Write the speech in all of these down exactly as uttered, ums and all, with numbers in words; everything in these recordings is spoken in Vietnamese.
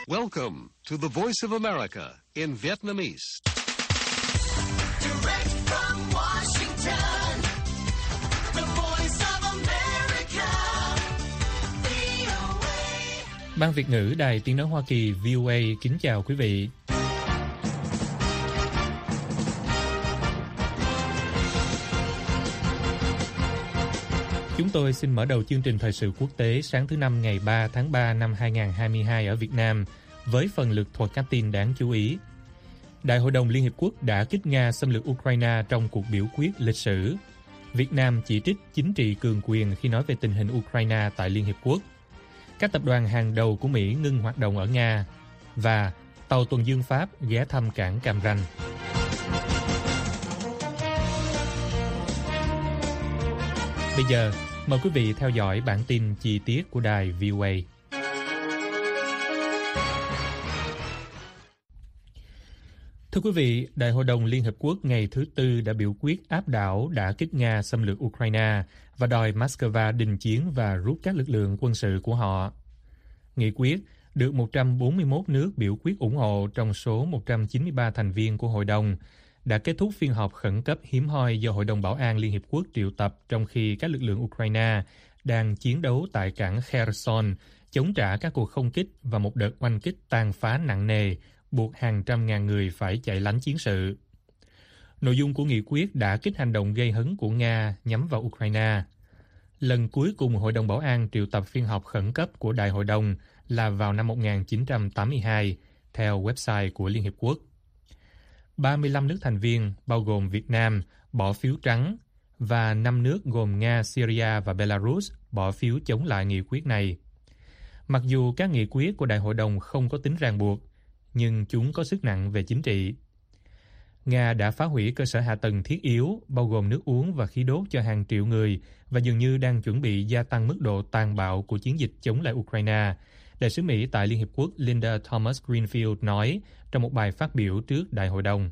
Welcome to the Voice of America in Vietnamese. Direct from Washington, the Voice of America, vê o a. Ban Việt ngữ Đài Tiếng nói Hoa Kỳ vê o a kính chào quý vị. Chúng tôi xin mở đầu chương trình thời sự quốc tế sáng thứ Năm ngày ba tháng ba năm hai nghìn không trăm hai mươi hai ở Việt Nam với phần lược thuật các tin đáng chú ý. Đại hội đồng Liên Hiệp Quốc đã kích Nga xâm lược Ukraine trong cuộc biểu quyết lịch sử. Việt Nam chỉ trích chính trị cường quyền khi nói về tình hình Ukraine tại Liên Hiệp Quốc. Các tập đoàn hàng đầu của Mỹ ngưng hoạt động ở Nga. Và tàu tuần dương Pháp ghé thăm cảng Cam Ranh. Bây giờ, mời quý vị theo dõi bản tin chi tiết của đài vê o a. Thưa quý vị, Đại hội đồng Liên Hợp Quốc ngày thứ Tư đã biểu quyết áp đảo đã kích Nga xâm lược Ukraine và đòi Moscow đình chiến và rút các lực lượng quân sự của họ. Nghị quyết được một trăm bốn mươi mốt nước biểu quyết ủng hộ trong số một trăm chín mươi ba thành viên của Hội đồng đã kết thúc phiên họp khẩn cấp hiếm hoi do Hội đồng Bảo an Liên Hiệp Quốc triệu tập trong khi các lực lượng Ukraine đang chiến đấu tại cảng Kherson, chống trả các cuộc không kích và một đợt oanh kích tàn phá nặng nề, buộc hàng trăm ngàn người phải chạy lánh chiến sự. Nội dung của nghị quyết đã kích hành động gây hấn của Nga nhắm vào Ukraine. Lần cuối cùng Hội đồng Bảo an triệu tập phiên họp khẩn cấp của Đại hội đồng là vào năm một nghìn chín trăm tám mươi hai, theo website của Liên Hiệp Quốc. ba mươi lăm nước thành viên, bao gồm Việt Nam, bỏ phiếu trắng, và năm nước gồm Nga, Syria và Belarus bỏ phiếu chống lại nghị quyết này. Mặc dù các nghị quyết của Đại hội đồng không có tính ràng buộc, nhưng chúng có sức nặng về chính trị. Nga đã phá hủy cơ sở hạ tầng thiết yếu, bao gồm nước uống và khí đốt cho hàng triệu người, và dường như đang chuẩn bị gia tăng mức độ tàn bạo của chiến dịch chống lại Ukraine, Đại sứ Mỹ tại Liên Hiệp Quốc Linda Thomas-Greenfield nói trong một bài phát biểu trước Đại hội đồng.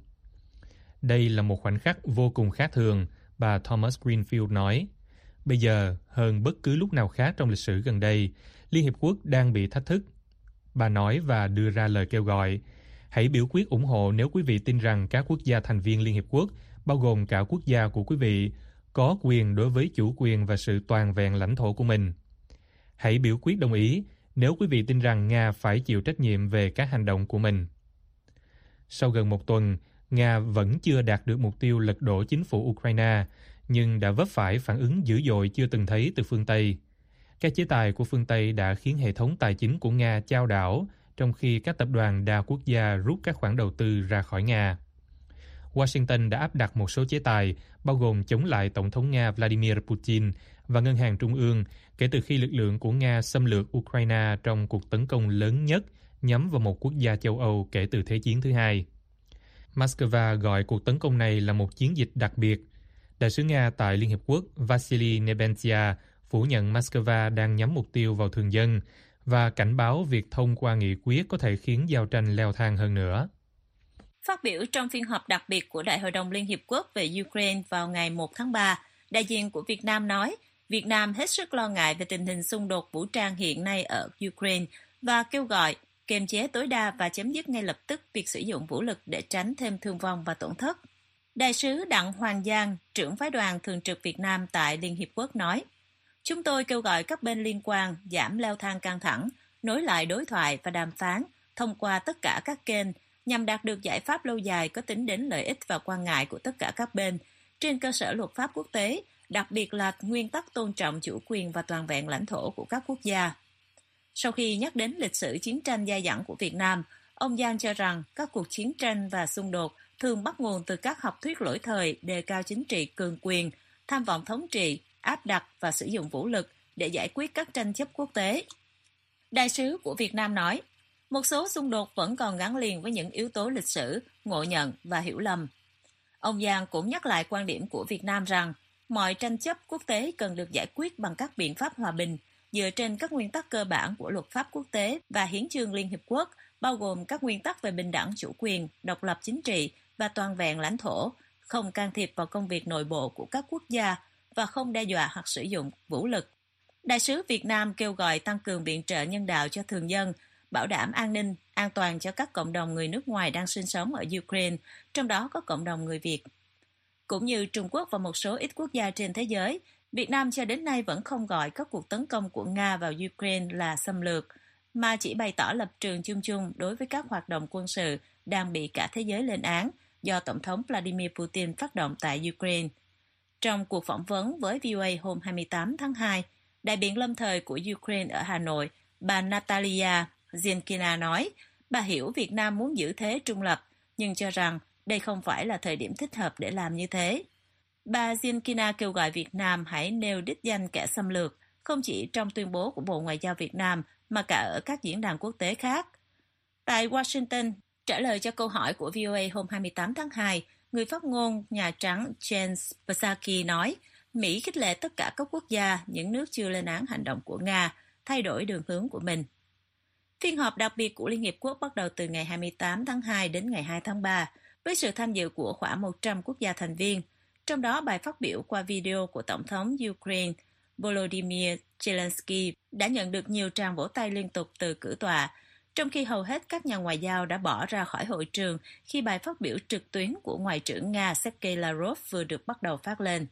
Đây là một khoảnh khắc vô cùng khác thường, bà Thomas-Greenfield nói. Bây giờ, hơn bất cứ lúc nào khác trong lịch sử gần đây, Liên Hiệp Quốc đang bị thách thức. Bà nói và đưa ra lời kêu gọi. Hãy biểu quyết ủng hộ nếu quý vị tin rằng các quốc gia thành viên Liên Hiệp Quốc, bao gồm cả quốc gia của quý vị, có quyền đối với chủ quyền và sự toàn vẹn lãnh thổ của mình. Hãy biểu quyết đồng ý nếu quý vị tin rằng Nga phải chịu trách nhiệm về các hành động của mình. Sau gần một tuần, Nga vẫn chưa đạt được mục tiêu lật đổ chính phủ Ukraine, nhưng đã vấp phải phản ứng dữ dội chưa từng thấy từ phương Tây. Các chế tài của phương Tây đã khiến hệ thống tài chính của Nga chao đảo, trong khi các tập đoàn đa quốc gia rút các khoản đầu tư ra khỏi Nga. Washington đã áp đặt một số chế tài, bao gồm chống lại Tổng thống Nga Vladimir Putin và Ngân hàng Trung ương, kể từ khi lực lượng của Nga xâm lược Ukraine trong cuộc tấn công lớn nhất nhắm vào một quốc gia châu Âu kể từ Thế chiến thứ hai. Moscow gọi cuộc tấn công này là một chiến dịch đặc biệt. Đại sứ Nga tại Liên Hiệp Quốc Vasily Nebenzia phủ nhận Moscow đang nhắm mục tiêu vào thường dân và cảnh báo việc thông qua nghị quyết có thể khiến giao tranh leo thang hơn nữa. Phát biểu trong phiên họp đặc biệt của Đại hội đồng Liên Hiệp Quốc về Ukraine vào ngày một tháng ba, đại diện của Việt Nam nói Việt Nam hết sức lo ngại về tình hình xung đột vũ trang hiện nay ở Ukraine và kêu gọi kiềm chế tối đa và chấm dứt ngay lập tức việc sử dụng vũ lực để tránh thêm thương vong và tổn thất. Đại sứ Đặng Hoàng Giang, trưởng phái đoàn thường trực Việt Nam tại Liên Hiệp Quốc nói, chúng tôi kêu gọi các bên liên quan giảm leo thang căng thẳng, nối lại đối thoại và đàm phán thông qua tất cả các kênh nhằm đạt được giải pháp lâu dài có tính đến lợi ích và quan ngại của tất cả các bên trên cơ sở luật pháp quốc tế, đặc biệt là nguyên tắc tôn trọng chủ quyền và toàn vẹn lãnh thổ của các quốc gia. Sau khi nhắc đến lịch sử chiến tranh dai dẳng của Việt Nam, ông Giang cho rằng các cuộc chiến tranh và xung đột thường bắt nguồn từ các học thuyết lỗi thời đề cao chính trị cường quyền, tham vọng thống trị, áp đặt và sử dụng vũ lực để giải quyết các tranh chấp quốc tế. Đại sứ của Việt Nam nói, một số xung đột vẫn còn gắn liền với những yếu tố lịch sử, ngộ nhận và hiểu lầm. Ông Giang cũng nhắc lại quan điểm của Việt Nam rằng mọi tranh chấp quốc tế cần được giải quyết bằng các biện pháp hòa bình, dựa trên các nguyên tắc cơ bản của luật pháp quốc tế và hiến chương Liên Hiệp Quốc, bao gồm các nguyên tắc về bình đẳng chủ quyền, độc lập chính trị và toàn vẹn lãnh thổ, không can thiệp vào công việc nội bộ của các quốc gia và không đe dọa hoặc sử dụng vũ lực. Đại sứ Việt Nam kêu gọi tăng cường viện trợ nhân đạo cho thường dân bảo đảm an ninh, an toàn cho các cộng đồng người nước ngoài đang sinh sống ở Ukraine, trong đó có cộng đồng người Việt. Cũng như Trung Quốc và một số ít quốc gia trên thế giới, Việt Nam cho đến nay vẫn không gọi các cuộc tấn công của Nga vào Ukraine là xâm lược, mà chỉ bày tỏ lập trường chung chung đối với các hoạt động quân sự đang bị cả thế giới lên án do Tổng thống Vladimir Putin phát động tại Ukraine. Trong cuộc phỏng vấn với vê o a hôm hai mươi tám tháng hai, đại biện lâm thời của Ukraine ở Hà Nội, bà Natalia Zienkina nói, bà hiểu Việt Nam muốn giữ thế trung lập, nhưng cho rằng đây không phải là thời điểm thích hợp để làm như thế. Bà Zienkina kêu gọi Việt Nam hãy nêu đích danh kẻ xâm lược, không chỉ trong tuyên bố của Bộ Ngoại giao Việt Nam, mà cả ở các diễn đàn quốc tế khác. Tại Washington, trả lời cho câu hỏi của vê o a hôm hai mươi tám tháng hai, người phát ngôn Nhà Trắng Jen Psaki nói, Mỹ khích lệ tất cả các quốc gia, những nước chưa lên án hành động của Nga, thay đổi đường hướng của mình. Phiên họp đặc biệt của Liên Hiệp Quốc bắt đầu từ ngày hai mươi tám tháng hai đến ngày hai tháng ba, với sự tham dự của khoảng một trăm quốc gia thành viên. Trong đó, bài phát biểu qua video của Tổng thống Ukraine Volodymyr Zelensky đã nhận được nhiều tràng vỗ tay liên tục từ cử tọa, trong khi hầu hết các nhà ngoại giao đã bỏ ra khỏi hội trường khi bài phát biểu trực tuyến của Ngoại trưởng Nga Sergei Lavrov vừa được bắt đầu phát lên.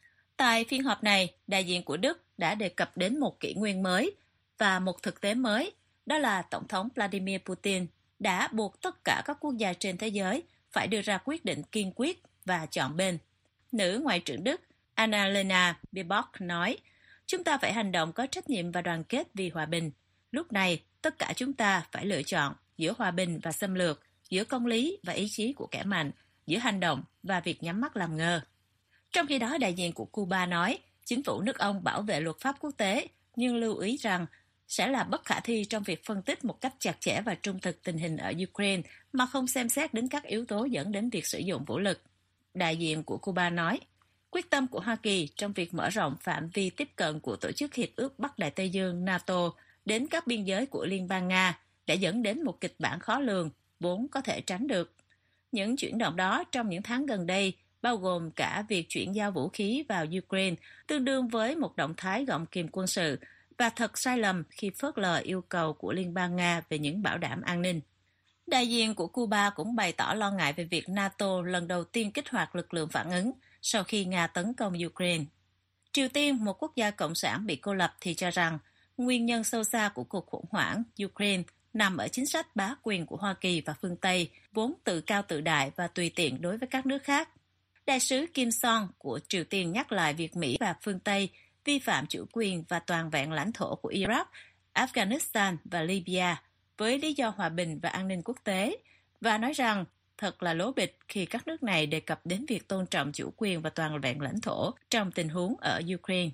Tại phiên họp này, đại diện của Đức đã đề cập đến một kỷ nguyên mới và một thực tế mới, đó là Tổng thống Vladimir Putin đã buộc tất cả các quốc gia trên thế giới phải đưa ra quyết định kiên quyết và chọn bên. Nữ Ngoại trưởng Đức Annalena Baerbock nói, chúng ta phải hành động có trách nhiệm và đoàn kết vì hòa bình. Lúc này, tất cả chúng ta phải lựa chọn giữa hòa bình và xâm lược, giữa công lý và ý chí của kẻ mạnh, giữa hành động và việc nhắm mắt làm ngơ. Trong khi đó, đại diện của Cuba nói, chính phủ nước ông bảo vệ luật pháp quốc tế, nhưng lưu ý rằng sẽ là bất khả thi trong việc phân tích một cách chặt chẽ và trung thực tình hình ở Ukraine mà không xem xét đến các yếu tố dẫn đến việc sử dụng vũ lực. Đại diện của Cuba nói, quyết tâm của Hoa Kỳ trong việc mở rộng phạm vi tiếp cận của Tổ chức Hiệp ước Bắc Đại Tây Dương NATO đến các biên giới của Liên bang Nga đã dẫn đến một kịch bản khó lường, vốn có thể tránh được. Những chuyển động đó trong những tháng gần đây bao gồm cả việc chuyển giao vũ khí vào Ukraine, tương đương với một động thái gọng kìm quân sự, và thật sai lầm khi phớt lờ yêu cầu của Liên bang Nga về những bảo đảm an ninh. Đại diện của Cuba cũng bày tỏ lo ngại về việc NATO lần đầu tiên kích hoạt lực lượng phản ứng sau khi Nga tấn công Ukraine. Triều Tiên, một quốc gia cộng sản bị cô lập, thì cho rằng nguyên nhân sâu xa của cuộc khủng hoảng Ukraine nằm ở chính sách bá quyền của Hoa Kỳ và phương Tây, vốn tự cao tự đại và tùy tiện đối với các nước khác. Đại sứ Kim Song của Triều Tiên nhắc lại việc Mỹ và phương Tây vi phạm chủ quyền và toàn vẹn lãnh thổ của Iraq, Afghanistan và Libya với lý do hòa bình và an ninh quốc tế, và nói rằng thật là lố bịch khi các nước này đề cập đến việc tôn trọng chủ quyền và toàn vẹn lãnh thổ trong tình huống ở Ukraine.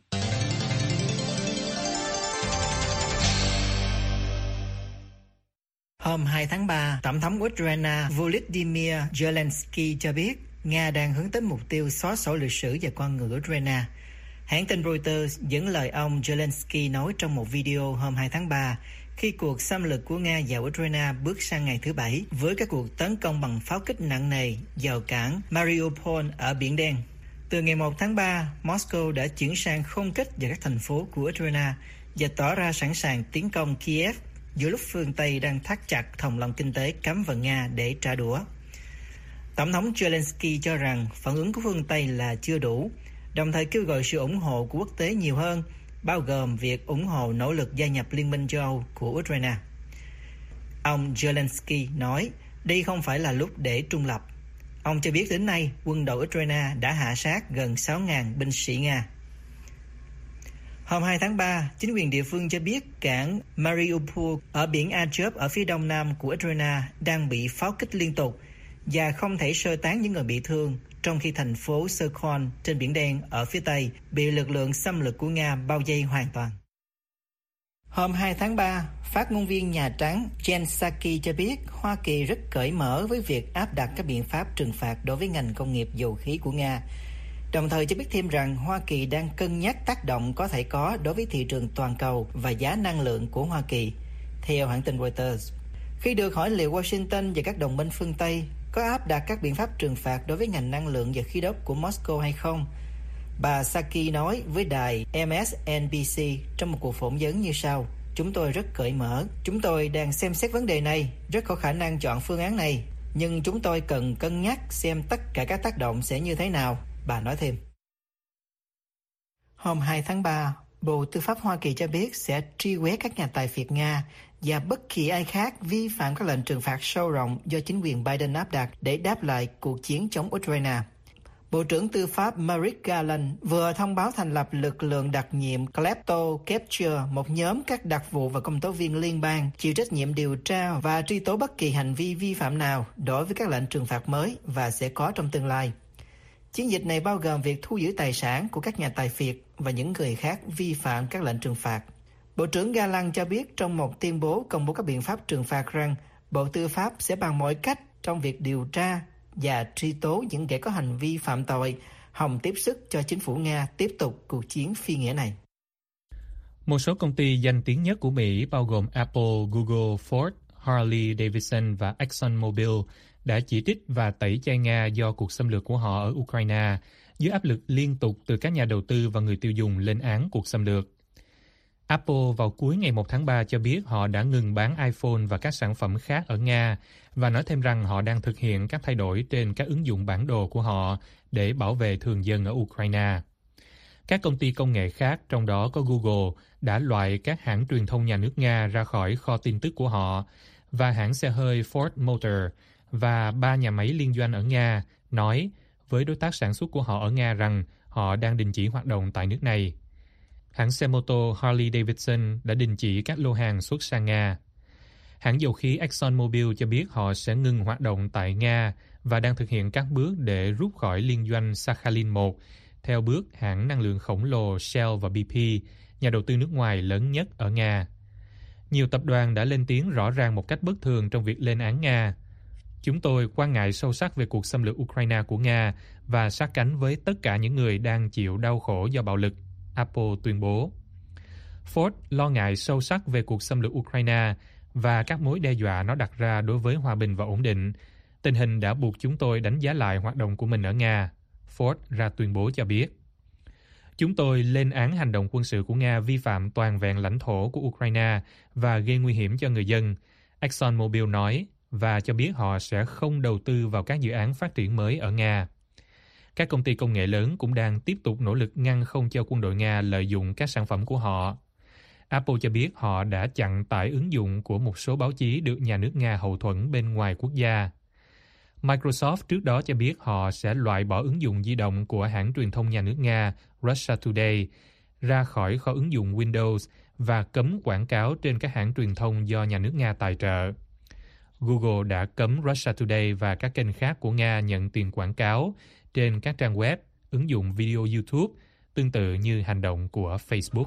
Hôm hai tháng ba, Tổng thống Ukraine Volodymyr Zelensky cho biết Nga đang hướng tới mục tiêu xóa sổ lịch sử và con người Ukraine. Hãng tin Reuters dẫn lời ông Zelensky nói trong một video hôm hai tháng ba khi cuộc xâm lược của Nga vào Ukraine bước sang ngày thứ bảy với các cuộc tấn công bằng pháo kích nặng nề vào cảng Mariupol ở Biển Đen. Từ ngày một tháng ba, Moscow đã chuyển sang không kích vào các thành phố của Ukraine và tỏ ra sẵn sàng tiến công Kiev giữa lúc phương Tây đang thắt chặt thòng lọng kinh tế cắm vào Nga để trả đũa. Tổng thống Zelensky cho rằng phản ứng của phương Tây là chưa đủ, đồng thời kêu gọi sự ủng hộ của quốc tế nhiều hơn, bao gồm việc ủng hộ nỗ lực gia nhập Liên minh châu Âu của Ukraine. Ông Zelensky nói đây không phải là lúc để trung lập. Ông cho biết đến nay quân đội Ukraine đã hạ sát gần sáu nghìn binh sĩ Nga. Hôm hai tháng ba, chính quyền địa phương cho biết cảng Mariupol ở biển Azov ở phía đông nam của Ukraine đang bị pháo kích liên tục và không thể sơ tán những người bị thương, trong khi thành phố Sokol trên Biển Đen ở phía tây bị lực lượng xâm lược của Nga bao vây hoàn toàn. Hôm hai tháng ba, phát ngôn viên Nhà Trắng Jen Psaki cho biết Hoa Kỳ rất cởi mở với việc áp đặt các biện pháp trừng phạt đối với ngành công nghiệp dầu khí của Nga, đồng thời cho biết thêm rằng Hoa Kỳ đang cân nhắc tác động có thể có đối với thị trường toàn cầu và giá năng lượng của Hoa Kỳ, theo hãng tin Reuters. Khi được hỏi liệu Washington và các đồng minh phương Tây có áp đặt các biện pháp trừng phạt đối với ngành năng lượng và khí đốt của Moscow hay không, bà Psaki nói với đài em ét en bê xê trong một cuộc phỏng vấn như sau: Chúng tôi rất cởi mở. Chúng tôi đang xem xét vấn đề này, rất có khả năng chọn phương án này. Nhưng chúng tôi cần cân nhắc xem tất cả các tác động sẽ như thế nào, bà nói thêm. Hôm hai tháng ba, Bộ Tư pháp Hoa Kỳ cho biết sẽ truy quét các nhà tài phiệt Nga và bất kỳ ai khác vi phạm các lệnh trừng phạt sâu rộng do chính quyền Biden áp đặt để đáp lại cuộc chiến chống Ukraine. Bộ trưởng Tư pháp Merrick Garland vừa thông báo thành lập lực lượng đặc nhiệm Klepto Capture, một nhóm các đặc vụ và công tố viên liên bang chịu trách nhiệm điều tra và truy tố bất kỳ hành vi vi phạm nào đối với các lệnh trừng phạt mới và sẽ có trong tương lai. Chiến dịch này bao gồm việc thu giữ tài sản của các nhà tài phiệt và những người khác vi phạm các lệnh trừng phạt. Bộ trưởng Garland cho biết trong một tuyên bố công bố các biện pháp trừng phạt rằng Bộ Tư pháp sẽ bằng mọi cách trong việc điều tra và truy tố những kẻ có hành vi phạm tội, hòng tiếp sức cho chính phủ Nga tiếp tục cuộc chiến phi nghĩa này. Một số công ty danh tiếng nhất của Mỹ bao gồm Apple, Google, Ford, Harley Davidson và ExxonMobil đã chỉ trích và tẩy chay Nga do cuộc xâm lược của họ ở Ukraine, dưới áp lực liên tục từ các nhà đầu tư và người tiêu dùng lên án cuộc xâm lược. Apple vào cuối ngày một tháng ba cho biết họ đã ngừng bán iPhone và các sản phẩm khác ở Nga và nói thêm rằng họ đang thực hiện các thay đổi trên các ứng dụng bản đồ của họ để bảo vệ thường dân ở Ukraine. Các công ty công nghệ khác, trong đó có Google, đã loại các hãng truyền thông nhà nước Nga ra khỏi kho tin tức của họ, và hãng xe hơi Ford Motor và ba nhà máy liên doanh ở Nga nói với đối tác sản xuất của họ ở Nga rằng họ đang đình chỉ hoạt động tại nước này. Hãng xe mô tô Harley Davidson đã đình chỉ các lô hàng xuất sang Nga. Hãng dầu khí ExxonMobil cho biết họ sẽ ngừng hoạt động tại Nga và đang thực hiện các bước để rút khỏi liên doanh Sakhalin một, theo bước hãng năng lượng khổng lồ Shell và bê pê, nhà đầu tư nước ngoài lớn nhất ở Nga. Nhiều tập đoàn đã lên tiếng rõ ràng một cách bất thường trong việc lên án Nga. Chúng tôi quan ngại sâu sắc về cuộc xâm lược Ukraine của Nga và sát cánh với tất cả những người đang chịu đau khổ do bạo lực, Apple tuyên bố. Ford lo ngại sâu sắc về cuộc xâm lược Ukraine và các mối đe dọa nó đặt ra đối với hòa bình và ổn định. Tình hình đã buộc chúng tôi đánh giá lại hoạt động của mình ở Nga, Ford ra tuyên bố cho biết. Chúng tôi lên án hành động quân sự của Nga vi phạm toàn vẹn lãnh thổ của Ukraine và gây nguy hiểm cho người dân, ExxonMobil nói, và cho biết họ sẽ không đầu tư vào các dự án phát triển mới ở Nga. Các công ty công nghệ lớn cũng đang tiếp tục nỗ lực ngăn không cho quân đội Nga lợi dụng các sản phẩm của họ. Apple cho biết họ đã chặn tải ứng dụng của một số báo chí được nhà nước Nga hậu thuẫn bên ngoài quốc gia. Microsoft trước đó cho biết họ sẽ loại bỏ ứng dụng di động của hãng truyền thông nhà nước Nga Russia Today ra khỏi kho ứng dụng Windows và cấm quảng cáo trên các hãng truyền thông do nhà nước Nga tài trợ. Google đã cấm Russia Today và các kênh khác của Nga nhận tiền quảng cáo trên các trang web, ứng dụng video YouTube, tương tự như hành động của Facebook.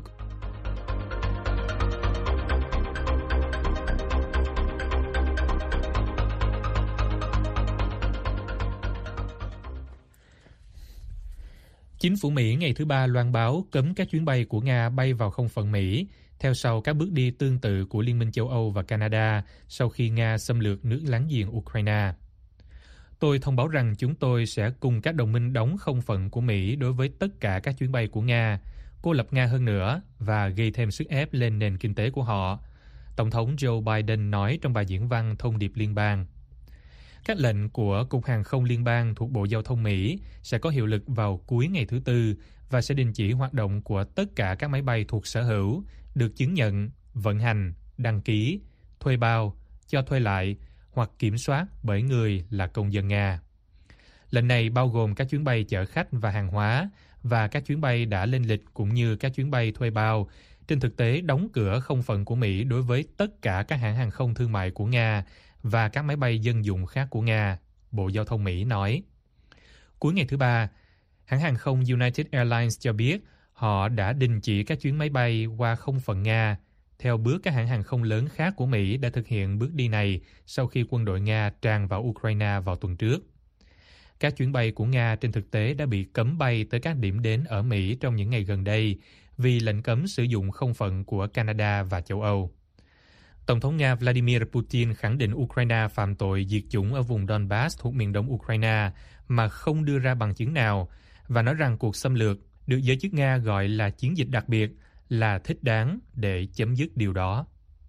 Chính phủ Mỹ ngày thứ Ba loan báo cấm các chuyến bay của Nga bay vào không phận Mỹ, theo sau các bước đi tương tự của Liên minh châu Âu và Canada sau khi Nga xâm lược nước láng giềng Ukraine. Tôi thông báo rằng chúng tôi sẽ cùng các đồng minh đóng không phận của Mỹ đối với tất cả các chuyến bay của Nga, cô lập Nga hơn nữa và gây thêm sức ép lên nền kinh tế của họ, Tổng thống Joe Biden nói trong bài diễn văn thông điệp liên bang. Các lệnh của Cục Hàng không Liên bang thuộc Bộ Giao thông Mỹ sẽ có hiệu lực vào cuối ngày thứ Tư và sẽ đình chỉ hoạt động của tất cả các máy bay thuộc sở hữu, được chứng nhận, vận hành, đăng ký, thuê bao, cho thuê lại hoặc kiểm soát bởi người là công dân Nga. Lệnh này bao gồm các chuyến bay chở khách và hàng hóa và các chuyến bay đã lên lịch cũng như các chuyến bay thuê bao, trên thực tế đóng cửa không phận của Mỹ đối với tất cả các hãng hàng không thương mại của Nga và các máy bay dân dụng khác của Nga, Bộ Giao thông Mỹ nói. Cuối ngày thứ Ba, hãng hàng không United Airlines cho biết họ đã đình chỉ các chuyến máy bay qua không phận Nga, theo bước các hãng hàng không lớn khác của Mỹ đã thực hiện bước đi này sau khi quân đội Nga tràn vào Ukraine vào tuần trước. Các chuyến bay của Nga trên thực tế đã bị cấm bay tới các điểm đến ở Mỹ trong những ngày gần đây vì lệnh cấm sử dụng không phận của Canada và châu Âu. Tổng thống Nga Vladimir Putin khẳng định Ukraine phạm tội diệt chủng ở vùng Donbass thuộc miền đông Ukraine mà không đưa ra bằng chứng nào và nói rằng cuộc xâm lược được giới chức Nga gọi là chiến dịch đặc biệt là thích đáng để chấm dứt điều đó.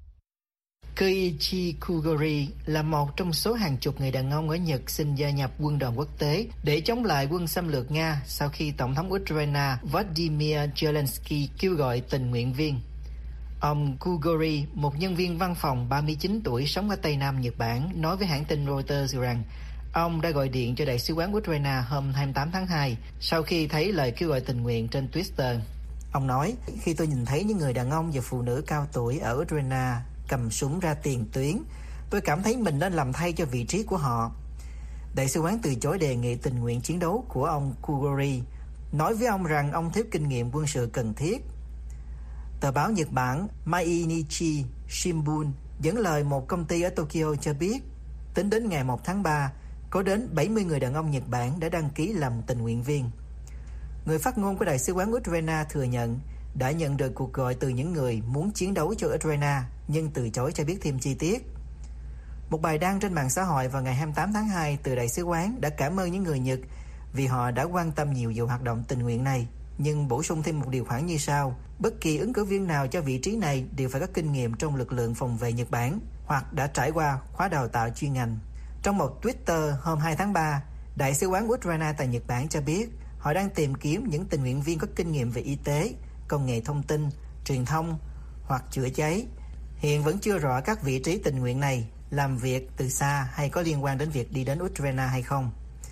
Koichi Kugori là một trong số hàng chục người đàn ông ở Nhật xin gia nhập quân đoàn quốc tế để chống lại quân xâm lược Nga sau khi Tổng thống Ukraine Volodymyr Zelensky kêu gọi tình nguyện viên. Ông Kugori, một nhân viên văn phòng ba mươi chín tuổi sống ở Tây Nam Nhật Bản, nói với hãng tin Reuters rằng ông đã gọi điện cho Đại sứ quán Ukraine hôm hai mươi tám tháng hai sau khi thấy lời kêu gọi tình nguyện trên Twitter. Ông nói, khi tôi nhìn thấy những người đàn ông và phụ nữ cao tuổi ở Ukraine cầm súng ra tiền tuyến, tôi cảm thấy mình nên làm thay cho vị trí của họ. Đại sứ quán từ chối đề nghị tình nguyện chiến đấu của ông Kugori, nói với ông rằng ông thiếu kinh nghiệm quân sự cần thiết. Tờ báo Nhật Bản Mainichi Shimbun dẫn lời một công ty ở Tokyo cho biết, tính đến ngày một tháng ba, có đến bảy mươi người đàn ông Nhật Bản đã đăng ký làm tình nguyện viên. Người phát ngôn của Đại sứ quán Ukraine thừa nhận đã nhận được cuộc gọi từ những người muốn chiến đấu cho Ukraine, nhưng từ chối cho biết thêm chi tiết. Một bài đăng trên mạng xã hội vào ngày hai mươi tám tháng hai từ Đại sứ quán đã cảm ơn những người Nhật vì họ đã quan tâm nhiều vào hoạt động tình nguyện này, nhưng bổ sung thêm một điều khoản như sau: bất kỳ ứng cử viên nào cho vị trí này đều phải có kinh nghiệm trong lực lượng phòng vệ Nhật Bản hoặc đã trải qua khóa đào tạo chuyên ngành. Trong một Twitter hôm hai tháng ba, Đại sứ quán Ukraine tại Nhật Bản cho biết họ đang tìm kiếm những tình nguyện viên có kinh nghiệm về y tế, công nghệ thông tin, truyền thông hoặc chữa cháy. Hiện vẫn chưa rõ các vị trí tình nguyện này làm việc từ xa hay có liên quan đến việc đi đến Ukraine hay không.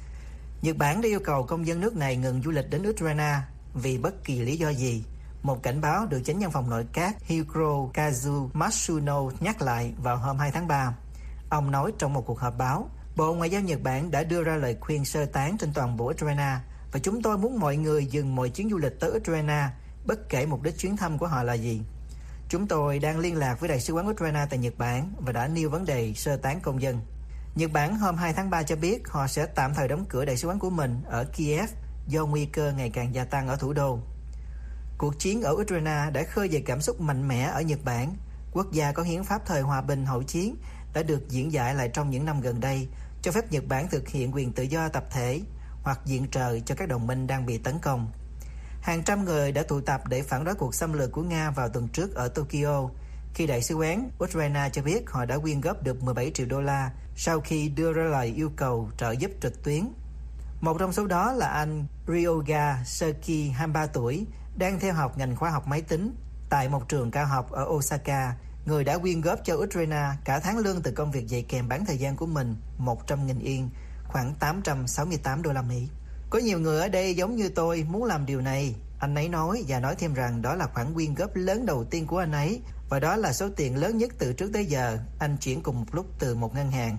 Nhật Bản đã yêu cầu công dân nước này ngừng du lịch đến Ukraine vì bất kỳ lý do gì. Một cảnh báo được Chánh văn phòng nội các Hirokazu Matsuno nhắc lại vào hôm hai tháng ba. Ông nói trong một cuộc họp báo, Bộ Ngoại giao Nhật Bản đã đưa ra lời khuyên sơ tán trên toàn bộ Ukraine và chúng tôi muốn mọi người dừng mọi chuyến du lịch tới Ukraine, bất kể mục đích chuyến thăm của họ là gì. Chúng tôi đang liên lạc với Đại sứ quán Ukraine tại Nhật Bản và đã nêu vấn đề sơ tán công dân. Nhật Bản hôm hai tháng ba cho biết họ sẽ tạm thời đóng cửa đại sứ quán của mình ở Kiev do nguy cơ ngày càng gia tăng ở thủ đô. Cuộc chiến ở Ukraine đã khơi dậy cảm xúc mạnh mẽ ở Nhật Bản. Quốc gia có hiến pháp thời hòa bình hậu chiến đã được diễn giải lại trong những năm gần đây, cho phép Nhật Bản thực hiện quyền tự do tập thể hoặc viện trợ cho các đồng minh đang bị tấn công. Hàng trăm người đã tụ tập để phản đối cuộc xâm lược của Nga vào tuần trước ở Tokyo, khi Đại sứ quán Ukraine cho biết họ đã quyên góp được mười bảy triệu đô la sau khi đưa ra lời yêu cầu trợ giúp trực tuyến. Một trong số đó là anh Ryoga Seki, hai mươi ba tuổi, đang theo học ngành khoa học máy tính tại một trường cao học ở Osaka. Người đã quyên góp cho Ukraine cả tháng lương từ công việc dạy kèm bán thời gian của mình, một trăm nghìn yên, khoảng tám trăm sáu mươi tám đô la Mỹ. Có nhiều người ở đây giống như tôi muốn làm điều này, anh ấy nói, và nói thêm rằng đó là khoản quyên góp lớn đầu tiên của anh ấy và đó là số tiền lớn nhất từ trước tới giờ anh chuyển cùng một lúc từ một ngân hàng.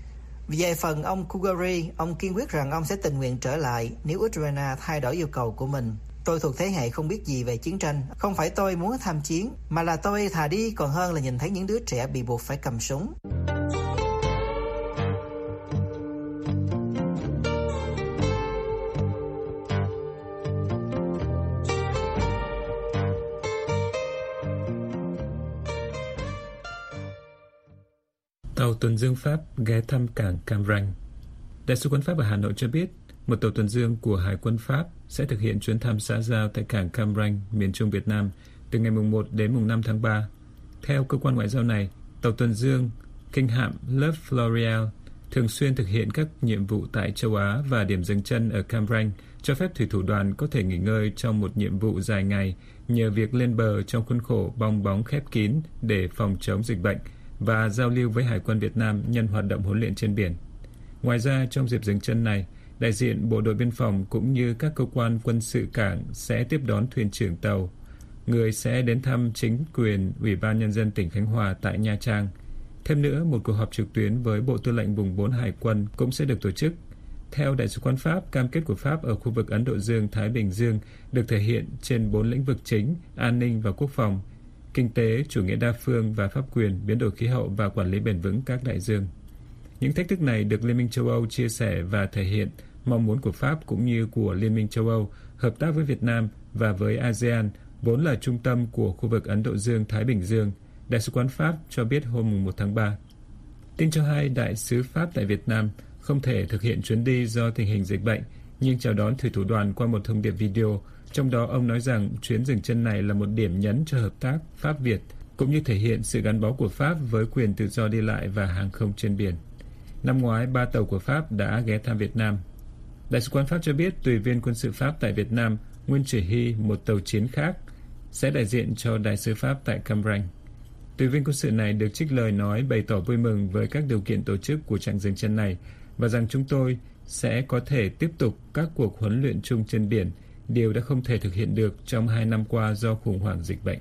Về phần ông Kugori, ông kiên quyết rằng ông sẽ tình nguyện trở lại nếu Ukraine thay đổi yêu cầu của mình. Tôi thuộc thế hệ không biết gì về chiến tranh. Không phải tôi muốn tham chiến, mà là tôi thà đi còn hơn là nhìn thấy những đứa trẻ bị buộc phải cầm súng. Tàu tuần dương Pháp ghé thăm cảng Cam Ranh. Đại sứ quán Pháp ở Hà Nội cho biết một tàu tuần dương của Hải quân Pháp sẽ thực hiện chuyến thăm xã giao tại cảng Cam Ranh, miền Trung Việt Nam từ ngày mùng một đến mùng năm tháng ba. Theo cơ quan ngoại giao này, tàu tuần dương kinh hạm Le Floreal thường xuyên thực hiện các nhiệm vụ tại châu Á và điểm dừng chân ở Cam Ranh cho phép thủy thủ đoàn có thể nghỉ ngơi trong một nhiệm vụ dài ngày nhờ việc lên bờ trong khuôn khổ bong bóng khép kín để phòng chống dịch bệnh và giao lưu với Hải quân Việt Nam nhân hoạt động huấn luyện trên biển. Ngoài ra, trong dịp dừng chân này, đại diện Bộ đội Biên phòng cũng như các cơ quan quân sự cảng sẽ tiếp đón thuyền trưởng tàu. Người sẽ đến thăm chính quyền Ủy ban Nhân dân tỉnh Khánh Hòa tại Nha Trang. Thêm nữa, một cuộc họp trực tuyến với Bộ Tư lệnh Vùng bốn Hải quân cũng sẽ được tổ chức. Theo Đại sứ quán Pháp, cam kết của Pháp ở khu vực Ấn Độ Dương-Thái Bình Dương được thể hiện trên bốn lĩnh vực chính: an ninh và quốc phòng, kinh tế, chủ nghĩa đa phương và pháp quyền, biến đổi khí hậu và quản lý bền vững các đại dương. Những thách thức này được Liên minh châu Âu chia sẻ và thể hiện mong muốn của Pháp cũng như của Liên minh châu Âu hợp tác với Việt Nam và với a sê an, vốn là trung tâm của khu vực Ấn Độ Dương-Thái Bình Dương, Đại sứ quán Pháp cho biết hôm một tháng ba. Tin cho hay Đại sứ Pháp tại Việt Nam không thể thực hiện chuyến đi do tình hình dịch bệnh, nhưng chào đón thủy thủ đoàn qua một thông điệp video Trong đó, ông nói rằng chuyến dừng chân này là một điểm nhấn cho hợp tác Pháp-Việt, cũng như thể hiện sự gắn bó của Pháp với quyền tự do đi lại và hàng không trên biển. Năm ngoái, ba tàu của Pháp đã ghé thăm Việt Nam. Đại sứ quán Pháp cho biết tùy viên quân sự Pháp tại Việt Nam, nguyên chỉ huy một tàu chiến khác, sẽ đại diện cho đại sứ Pháp tại Cam Ranh. Tùy viên quân sự này được trích lời nói bày tỏ vui mừng với các điều kiện tổ chức của chặng dừng chân này và rằng chúng tôi sẽ có thể tiếp tục các cuộc huấn luyện chung trên biển, điều đã không thể thực hiện được trong hai năm qua do khủng hoảng dịch bệnh.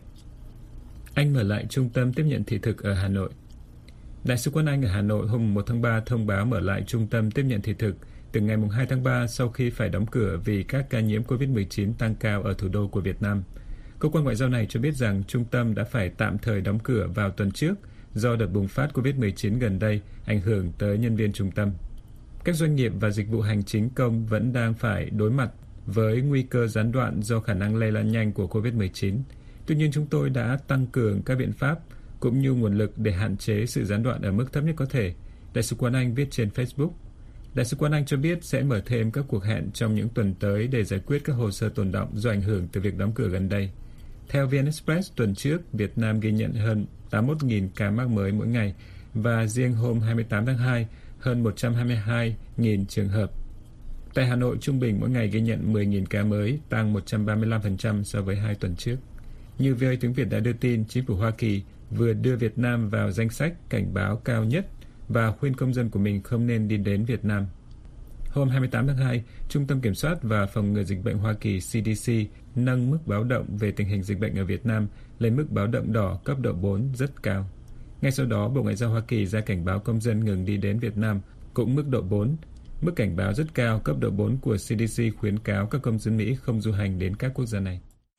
Anh mở lại trung tâm tiếp nhận thị thực ở Hà Nội. Đại sứ quán Anh ở Hà Nội hôm một tháng ba thông báo mở lại trung tâm tiếp nhận thị thực từ ngày hai tháng ba sau khi phải đóng cửa vì các ca nhiễm covid mười chín tăng cao ở thủ đô của Việt Nam. Cơ quan ngoại giao này cho biết rằng trung tâm đã phải tạm thời đóng cửa vào tuần trước do đợt bùng phát covid mười chín gần đây ảnh hưởng tới nhân viên trung tâm. Các doanh nghiệp và dịch vụ hành chính công vẫn đang phải đối mặt với nguy cơ gián đoạn do khả năng lây lan nhanh của covid mười chín. Tuy nhiên, chúng tôi đã tăng cường các biện pháp cũng như nguồn lực để hạn chế sự gián đoạn ở mức thấp nhất có thể, Đại sứ quán Anh viết trên Facebook. Đại sứ quán Anh cho biết sẽ mở thêm các cuộc hẹn trong những tuần tới để giải quyết các hồ sơ tồn đọng do ảnh hưởng từ việc đóng cửa gần đây. Theo vê en Express, tuần trước, Việt Nam ghi nhận hơn tám mươi mốt nghìn ca mắc mới mỗi ngày và riêng hôm hai mươi tám tháng hai, hơn một trăm hai mươi hai nghìn trường hợp. Tại Hà Nội, trung bình mỗi ngày ghi nhận mười nghìn ca mới, tăng một trăm ba mươi lăm phần trăm so với hai tuần trước. Như vê o a tiếng Việt đã đưa tin, chính phủ Hoa Kỳ vừa đưa Việt Nam vào danh sách cảnh báo cao nhất và khuyên công dân của mình không nên đi đến Việt Nam. Hôm hai mươi tám tháng hai, Trung tâm Kiểm soát và Phòng ngừa Dịch bệnh Hoa Kỳ C D C nâng mức báo động về tình hình dịch bệnh ở Việt Nam lên mức báo động đỏ cấp độ bốn rất cao. Ngay sau đó, Bộ Ngoại giao Hoa Kỳ ra cảnh báo công dân ngừng đi đến Việt Nam cũng mức độ bốn. Mức cảnh báo rất cao cấp độ bốn của C D C khuyến cáo các công dân Mỹ không du hành đến các quốc gia này.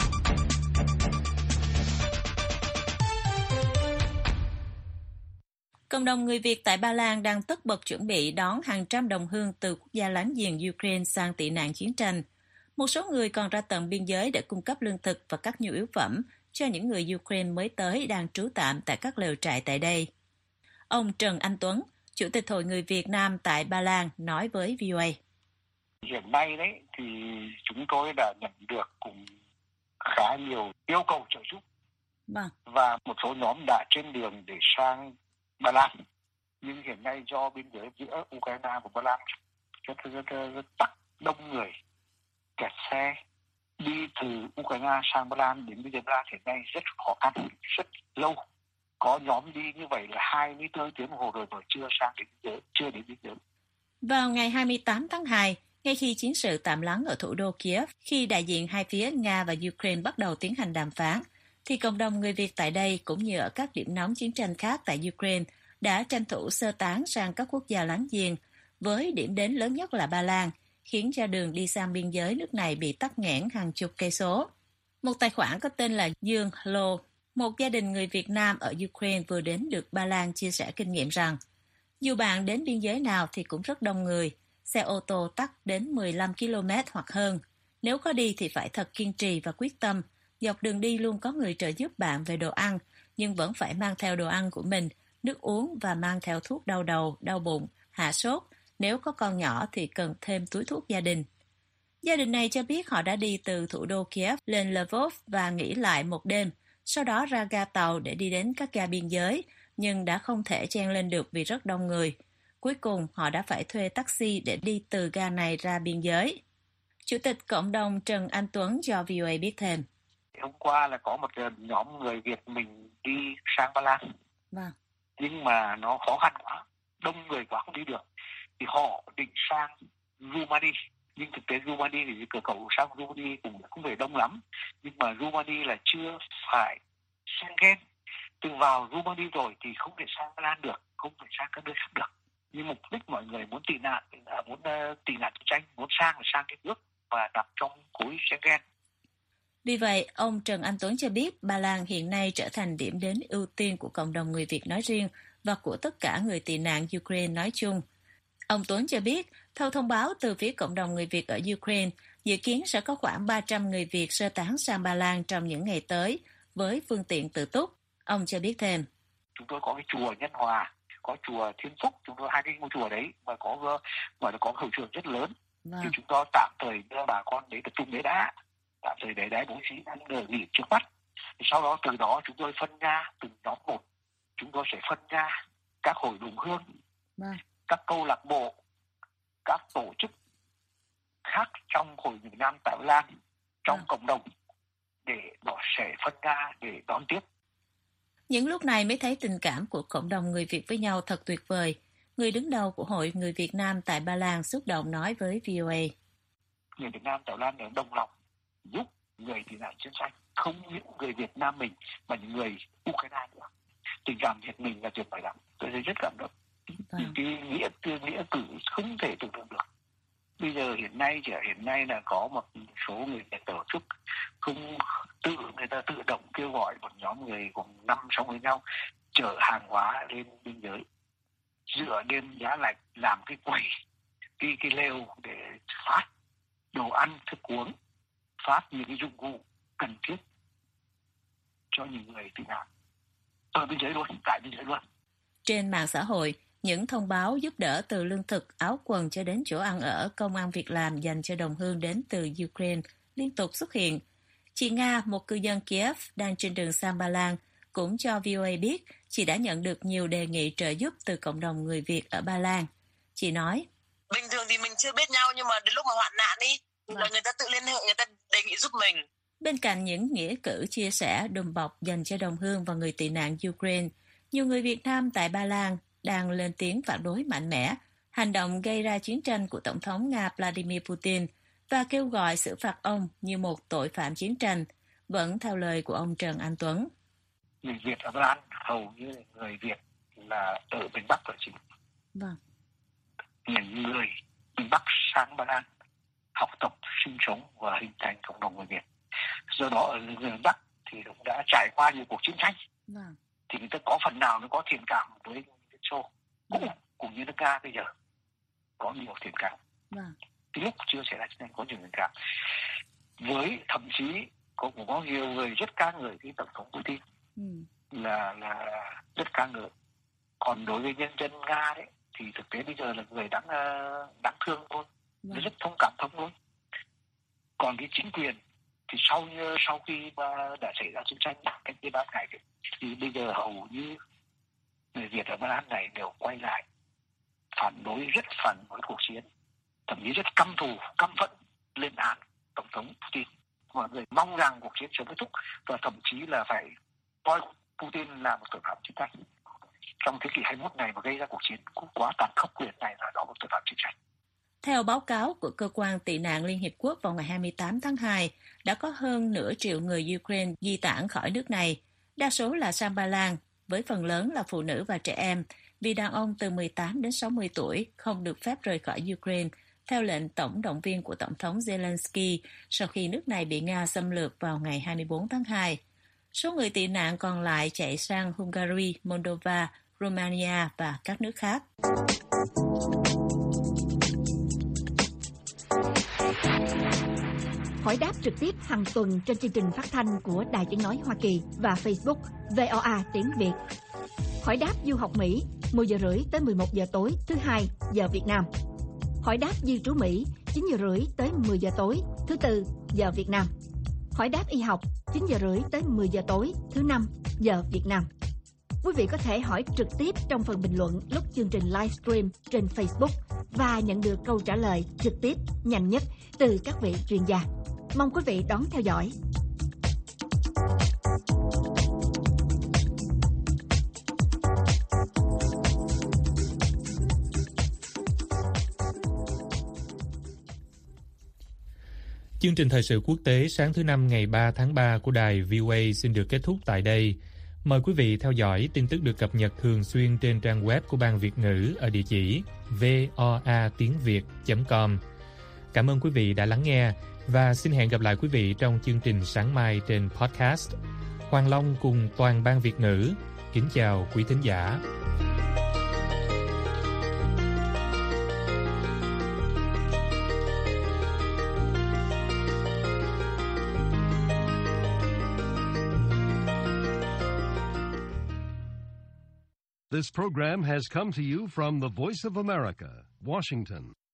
Cộng đồng người Việt tại Ba Lan đang tất bật chuẩn bị đón hàng trăm đồng hương từ quốc gia láng giềng Ukraine sang tị nạn chiến tranh. Một số người còn ra tận biên giới để cung cấp lương thực và các nhu yếu phẩm cho những người Ukraine mới tới đang trú tạm tại các lều trại tại đây. Ông Trần Anh Tuấn, Chủ tịch Hội người Việt Nam tại Ba Lan, nói với vê o a. Hiện nay đấy thì chúng tôi đã nhận được cũng khá nhiều yêu cầu trợ giúp. Vâng. Và một số nhóm đã trên đường để sang Ba Lan. Nhưng hiện nay do biên giới giữa Ukraine và Ba Lan rất, rất, rất, rất tắc đông người, kẹt xe, đi từ Ukraine sang Ba Lan đến biên giới Ba Lan hiện nay rất khó khăn, rất lâu. Có nhóm đi như vậy là hai mươi tư tiếng đồng hồ rồi mà chưa sang đến biên giới, chưa đến biên giới. Vào ngày hai mươi tám tháng hai, ngay khi chiến sự tạm lắng ở thủ đô Kiev, khi đại diện hai phía Nga và Ukraine bắt đầu tiến hành đàm phán, thì cộng đồng người Việt tại đây cũng như ở các điểm nóng chiến tranh khác tại Ukraine đã tranh thủ sơ tán sang các quốc gia láng giềng, với điểm đến lớn nhất là Ba Lan, khiến cho đường đi sang biên giới nước này bị tắc nghẽn hàng chục cây số. Một tài khoản có tên là Dương Hello, một gia đình người Việt Nam ở Ukraine vừa đến được Ba Lan chia sẻ kinh nghiệm rằng, dù bạn đến biên giới nào thì cũng rất đông người, xe ô tô tắc đến mười lăm ki lô mét hoặc hơn. Nếu có đi thì phải thật kiên trì và quyết tâm. Dọc đường đi luôn có người trợ giúp bạn về đồ ăn, nhưng vẫn phải mang theo đồ ăn của mình, nước uống và mang theo thuốc đau đầu, đau bụng, hạ sốt. Nếu có con nhỏ thì cần thêm túi thuốc gia đình. Gia đình này cho biết họ đã đi từ thủ đô Kiev lên Lvov và nghỉ lại một đêm, sau đó ra ga tàu để đi đến các ga biên giới, nhưng đã không thể chen lên được vì rất đông người. Cuối cùng họ đã phải thuê taxi để đi từ ga này ra biên giới. Chủ tịch cộng đồng Trần Anh Tuấn cho vê o a biết thêm. Hôm qua là có một nhóm người Việt mình đi sang Ba Lan. Vâng. Nhưng mà nó khó khăn quá, đông người quá không đi được. Thì họ định sang Rumani. Nhưng thực tế Rumani thì cửa khẩu sang Rumani cũng không phải đông lắm. Nhưng mà Rumani là chưa phải Schengen. Từ vào Rumani rồi thì không thể sang Ba Lan được, không thể sang các nước khác được. Nhưng mục đích mọi người muốn tị nạn, muốn uh, tị nạn chiến tranh, muốn sang là sang cái nước và nằm trong khối Schengen. Vì vậy, ông Trần Anh Tuấn cho biết Ba Lan hiện nay trở thành điểm đến ưu tiên của cộng đồng người Việt nói riêng và của tất cả người tị nạn Ukraine nói chung. Ông Tuấn cho biết, theo thông báo từ phía cộng đồng người Việt ở Ukraine, dự kiến sẽ có khoảng ba trăm người Việt sơ tán sang Ba Lan trong những ngày tới, với phương tiện tự túc. Ông cho biết thêm. Chúng tôi có cái chùa Nhân Hòa, có chùa Thiên Phúc, chúng tôi hai cái ngôi chùa đấy mà có gọi là có hậu trường rất lớn. Vâng. Thì chúng tôi tạm thời đưa bà con đấy tập trung đấy đã. tạm thời để đấy bố trí ăn ở nghỉ trước mắt. Sau đó từ đó chúng tôi phân ra từng nhóm một, chúng tôi sẽ phân ra các hội đồng hương, Vâng. các câu lạc bộ, các tổ chức khác trong Hội Việt Nam tại Ba Lan, trong Vâng. cộng đồng, để nó sẽ phân ra để đón tiếp. Những lúc này mới thấy tình cảm của cộng đồng người Việt với nhau thật tuyệt vời. Người đứng đầu của Hội Người Việt Nam tại Ba Lan xúc động nói với vê o a. Người Việt Nam tại Ba Lan đều đồng lòng giúp người tị nạn chiến tranh, không những người Việt Nam mình mà những người Ukraine nữa. Tình cảm Việt mình là tuyệt vời lắm, tôi thấy rất cảm động. Vâng. Những cái nghĩa tư nghĩa cử không thể tưởng tượng được. Bây giờ hiện nay chỉ hiện nay là có một số người tổ chức không tự người ta tự động kêu gọi một nhóm người cùng năm sáu với nhau chở hàng hóa lên biên giới, dựa đêm giá lạnh làm cái quầy, cái cái lều để phát đồ ăn thức uống, phát những cái dụng cụ cần thiết cho những người tị nạn ở biên giới luôn, tại biên giới luôn. Trên mạng xã hội, những thông báo giúp đỡ từ lương thực, áo quần cho đến chỗ ăn ở, công ăn việc làm dành cho đồng hương đến từ Ukraine liên tục xuất hiện. Chị Nga, một cư dân Kiev đang trên đường sang Ba Lan, cũng cho vê o a biết chị đã nhận được nhiều đề nghị trợ giúp từ cộng đồng người Việt ở Ba Lan. Chị nói, bình thường thì mình chưa biết nhau, nhưng mà đến lúc mà hoạn nạn đi, Vâng. là người ta tự liên hệ, người ta đề nghị giúp mình. bên cạnh những nghĩa cử chia sẻ đùm bọc dành cho đồng hương và người tị nạn Ukraine, nhiều người Việt Nam tại Ba Lan đang lên tiếng phản đối mạnh mẽ hành động gây ra chiến tranh của Tổng thống Nga Vladimir Putin và kêu gọi xử phạt ông như một tội phạm chiến tranh, vẫn theo lời của ông Trần Anh Tuấn. Người Việt ở Ba Lan hầu như người Việt là ở miền Bắc là chính. Vâng. Những người miền Bắc sang Ba Lan học tập, sinh sống và hình thành cộng đồng người Việt. Do đó ở người miền Bắc thì cũng đã trải qua nhiều cuộc chiến tranh. Vâng. Thì người ta có phần nào nó có thiện cảm với Liên Xô, cũng cũng như nước Nga bây giờ có nhiều thiện cảm. Vâng. Cái lúc chưa xảy ra chiến tranh có nhiều thiện cảm. Với thậm chí có cũng có nhiều người rất ca ngợi cái tổng thống Putin. Ừ. là là rất ca ngợi. Còn đối với nhân dân Nga đấy thì thực tế bây giờ là người đáng đáng thương thôi, Vâng. rất thông cảm thông thôi. Còn cái chính quyền thì sau như sau khi mà đã xảy ra chiến tranh cách đây ba ngày thì bây giờ hầu như người Việt ở Ba Lan này đều quay lại phản đối, rất phản đối cuộc chiến, thậm chí rất căm thù, căm phẫn lên án tổng thống Putin. Mọi người mong rằng cuộc chiến sớm kết thúc và thậm chí là phải coi Putin là một tội phạm chiến tranh. Trong thế kỷ hai mươi mốt này mà gây ra cuộc chiến cũng quá tàn khốc, quyền này là đó một tội phạm chiến tranh. Theo báo cáo của Cơ quan Tị nạn Liên Hiệp Quốc vào ngày hai mươi tám tháng hai, đã có hơn nửa triệu người Ukraine di tản khỏi nước này, đa số là sang Ba Lan, với phần lớn là phụ nữ và trẻ em, vì đàn ông từ mười tám đến sáu mươi tuổi không được phép rời khỏi Ukraine, theo lệnh tổng động viên của Tổng thống Zelensky sau khi nước này bị Nga xâm lược vào ngày hai mươi bốn tháng hai. Số người tị nạn còn lại chạy sang Hungary, Moldova, Romania và các nước khác. Hỏi đáp trực tiếp hàng tuần trên chương trình phát thanh của Đài Tiếng Nói Hoa Kỳ và Facebook vê o a tiếng Việt. Hỏi đáp du học Mỹ mười giờ rưỡi tới mười một giờ tối thứ hai giờ Việt Nam. Hỏi đáp di trú Mỹ chín giờ rưỡi tới mười giờ tối thứ tư giờ Việt Nam. Hỏi đáp y học chín giờ rưỡi tới mười giờ tối thứ năm giờ Việt Nam. Quý vị có thể hỏi trực tiếp trong phần bình luận lúc chương trình livestream trên Facebook và nhận được câu trả lời trực tiếp nhanh nhất từ các vị chuyên gia. Mong quý vị đón theo dõi. Chương trình thời sự quốc tế sáng thứ Năm ngày ba tháng ba của đài vê o a xin được kết thúc tại đây. Mời quý vị theo dõi tin tức được cập nhật thường xuyên trên trang web của Ban Việt ngữ ở địa chỉ voa tiếng việt chấm com. Cảm ơn quý vị đã lắng nghe và xin hẹn gặp lại quý vị trong chương trình sáng mai trên podcast. Hoàng Long cùng toàn Ban Việt ngữ kính chào quý thính giả. This program has come to you from the Voice of America, Washington.